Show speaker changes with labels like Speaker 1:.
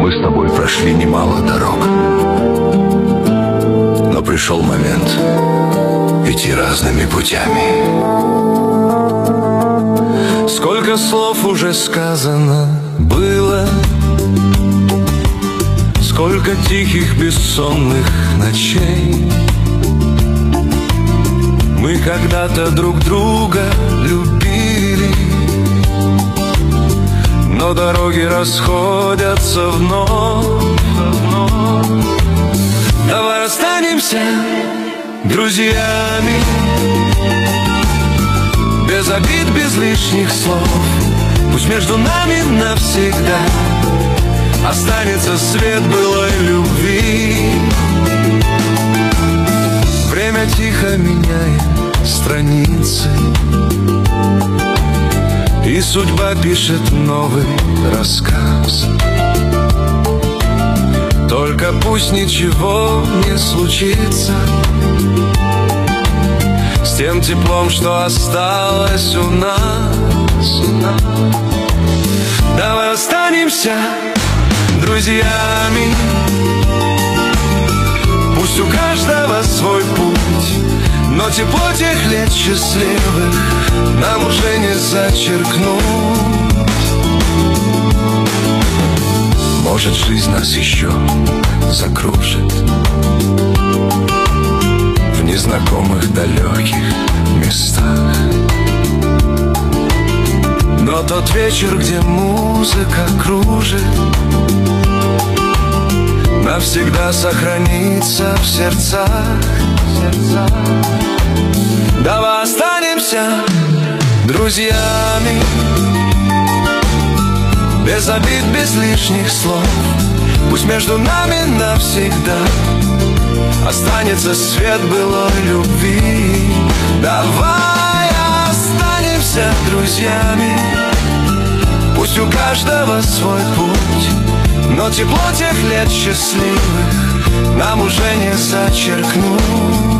Speaker 1: Мы с тобой прошли немало дорог, но пришел момент идти разными путями.
Speaker 2: Сколько слов уже сказано было, сколько тихих бессонных ночей. Мы когда-то друг друга любили, но дороги расходятся вновь. Давай останемся друзьями, без обид, без лишних слов. Пусть между нами навсегда останется свет былой любви. Время тихо меняет страницы, и судьба пишет новый рассказ. Только пусть ничего не случится с тем теплом, что осталось у нас. Давай останемся друзьями, пусть у каждого свой путь, но тепло тех лет счастливых нам уже не зачеркнуть.
Speaker 1: Может, жизнь нас еще закружит в незнакомых далеких местах,
Speaker 2: но тот вечер, где музыка кружит, навсегда сохранится в сердцах. Давай останемся друзьями, без обид, без лишних слов. Пусть между нами навсегда останется свет былой любви. Давай останемся друзьями, пусть у каждого свой путь, но тепло тех лет счастливых нам уже не зачеркнуть.